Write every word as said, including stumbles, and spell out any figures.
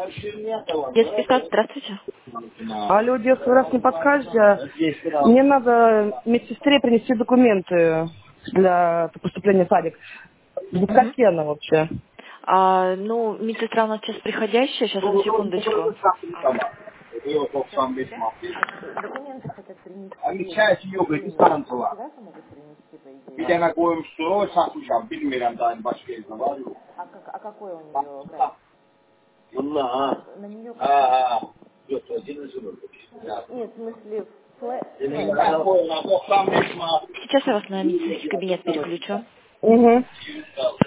Детский сад, здравствуйте. Алло, детство, вы раз не подскажете, мне надо медсестре принести документы для поступления в садик. До Мгм. скольки она вообще? А, ну, медсестра у нас сейчас приходящая, сейчас, одну секундочку. Документы хотят принести. Часть йога дистанцила. Когда же могут принести, по идее? Mitä mä koen suoraan sakuja pilmiran tai baskeilla varju. А, как, а какой у нее график? Kyllä. А, на нее... Aa. Jos on sinne sunut. Нет, в смысле, флэ... Mä koen kohtaan mismaa. Сейчас я вас на медицинский кабинет переключу. Угу.